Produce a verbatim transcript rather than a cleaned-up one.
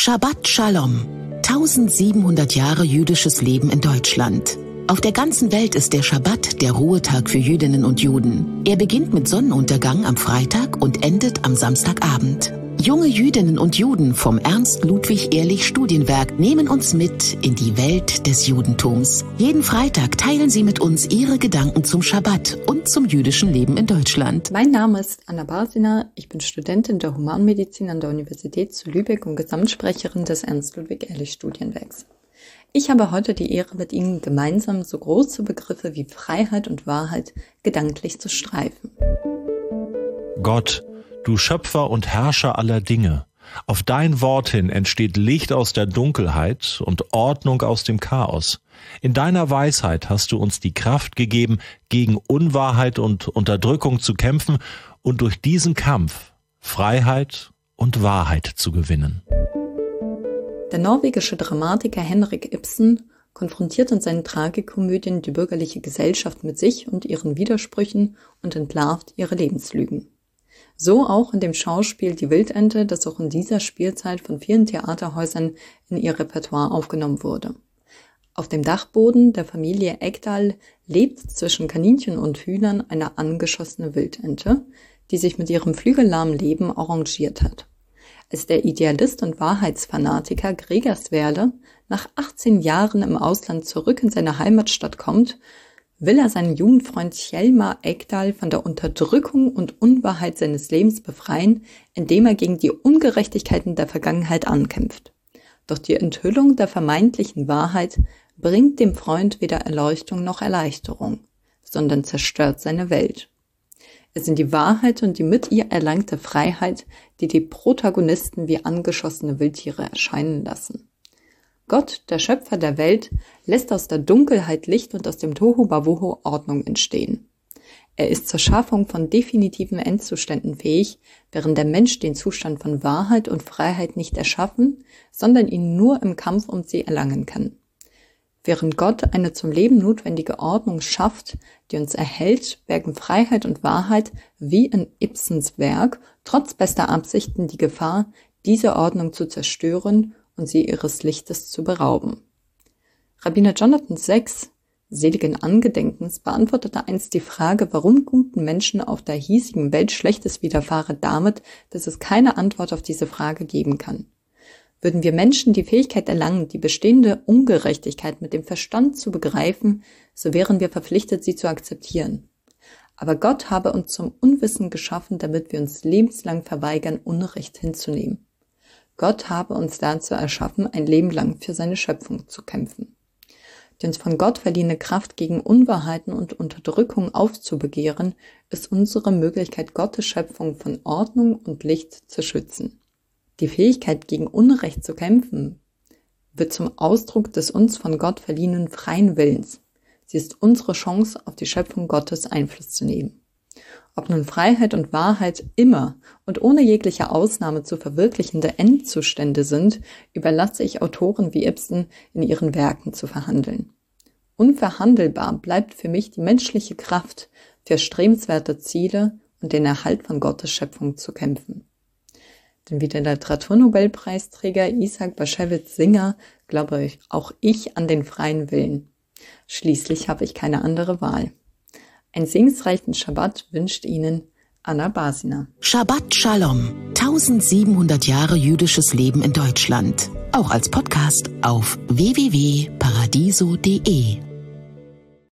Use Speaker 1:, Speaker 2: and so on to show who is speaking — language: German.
Speaker 1: Shabbat Shalom. tausendsiebenhundert Jahre jüdisches Leben in Deutschland. Auf der ganzen Welt ist der Schabbat der Ruhetag für Jüdinnen und Juden. Er beginnt mit Sonnenuntergang am Freitag und endet am Samstagabend. Junge Jüdinnen und Juden vom Ernst-Ludwig-Ehrlich-Studienwerk nehmen uns mit in die Welt des Judentums. Jeden Freitag teilen sie mit uns ihre Gedanken zum Schabbat und zum jüdischen Leben in Deutschland.
Speaker 2: Mein Name ist Anna Basina, ich bin Studentin der Humanmedizin an der Universität zu Lübeck und Gesamtsprecherin des Ernst-Ludwig-Ehrlich-Studienwerks. Ich habe heute die Ehre, mit Ihnen gemeinsam so große Begriffe wie Freiheit und Wahrheit gedanklich zu streifen.
Speaker 3: Gott, du Schöpfer und Herrscher aller Dinge, auf dein Wort hin entsteht Licht aus der Dunkelheit und Ordnung aus dem Chaos. In deiner Weisheit hast du uns die Kraft gegeben, gegen Unwahrheit und Unterdrückung zu kämpfen und durch diesen Kampf Freiheit und Wahrheit zu gewinnen.
Speaker 2: Der norwegische Dramatiker Henrik Ibsen konfrontiert in seinen Tragikomödien die bürgerliche Gesellschaft mit sich und ihren Widersprüchen und entlarvt ihre Lebenslügen. So auch in dem Schauspiel Die Wildente, das auch in dieser Spielzeit von vielen Theaterhäusern in ihr Repertoire aufgenommen wurde. Auf dem Dachboden der Familie Ekdal lebt zwischen Kaninchen und Hühnern eine angeschossene Wildente, die sich mit ihrem flügellahmen Leben arrangiert hat. Als der Idealist und Wahrheitsfanatiker Gregers Werle nach achtzehn Jahren im Ausland zurück in seine Heimatstadt kommt, will er seinen Jugendfreund Hjalmar Ekdal von der Unterdrückung und Unwahrheit seines Lebens befreien, indem er gegen die Ungerechtigkeiten der Vergangenheit ankämpft. Doch die Enthüllung der vermeintlichen Wahrheit bringt dem Freund weder Erleuchtung noch Erleichterung, sondern zerstört seine Welt. Es sind die Wahrheit und die mit ihr erlangte Freiheit, die die Protagonisten wie angeschossene Wildtiere erscheinen lassen. Gott, der Schöpfer der Welt, lässt aus der Dunkelheit Licht und aus dem Tohuwabohu Ordnung entstehen. Er ist zur Schaffung von definitiven Endzuständen fähig, während der Mensch den Zustand von Wahrheit und Freiheit nicht erschaffen, sondern ihn nur im Kampf um sie erlangen kann. Während Gott eine zum Leben notwendige Ordnung schafft, die uns erhält, bergen Freiheit und Wahrheit, wie in Ibsens Werk, trotz bester Absichten die Gefahr, diese Ordnung zu zerstören und sie ihres Lichtes zu berauben. Rabbiner Jonathan Sacks, seligen Angedenkens, beantwortete einst die Frage, warum guten Menschen auf der hiesigen Welt Schlechtes widerfahre, damit, dass es keine Antwort auf diese Frage geben kann. Würden wir Menschen die Fähigkeit erlangen, die bestehende Ungerechtigkeit mit dem Verstand zu begreifen, so wären wir verpflichtet, sie zu akzeptieren. Aber Gott habe uns zum Unwissen geschaffen, damit wir uns lebenslang verweigern, Unrecht hinzunehmen. Gott habe uns dazu erschaffen, ein Leben lang für seine Schöpfung zu kämpfen. Die uns von Gott verliehene Kraft gegen Unwahrheiten und Unterdrückung aufzubegehren, ist unsere Möglichkeit, Gottes Schöpfung von Ordnung und Licht zu schützen. Die Fähigkeit, gegen Unrecht zu kämpfen, wird zum Ausdruck des uns von Gott verliehenen freien Willens. Sie ist unsere Chance, auf die Schöpfung Gottes Einfluss zu nehmen. Ob nun Freiheit und Wahrheit immer und ohne jegliche Ausnahme zu verwirklichende Endzustände sind, überlasse ich Autoren wie Ibsen in ihren Werken zu verhandeln. Unverhandelbar bleibt für mich die menschliche Kraft, für erstrebenswerte Ziele und den Erhalt von Gottes Schöpfung zu kämpfen. Denn wie der Literaturnobelpreisträger Isaac Bashevis Singer glaube ich auch ich an den freien Willen. Schließlich habe ich keine andere Wahl. Ein segensreichen Schabbat wünscht Ihnen Anna Basina.
Speaker 1: Shabbat Shalom. tausendsiebenhundert Jahre jüdisches Leben in Deutschland. Auch als Podcast auf w w w punkt paradiso punkt de.